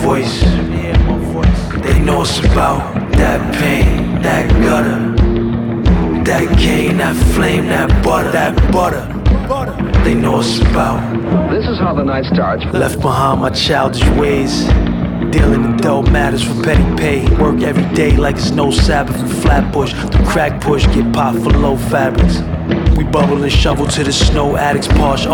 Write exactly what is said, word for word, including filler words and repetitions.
voice. They know it's about that pain, that gutter, that cane, that flame, that butter, that butter. They know it's about. This is how the night starts. Left behind my childish ways, dealing in dope matters for petty pay. Work every day like it's no Sabbath. From Flatbush to crack push, get popped for low fabrics. We bubble and shovel to the snow addicts, posh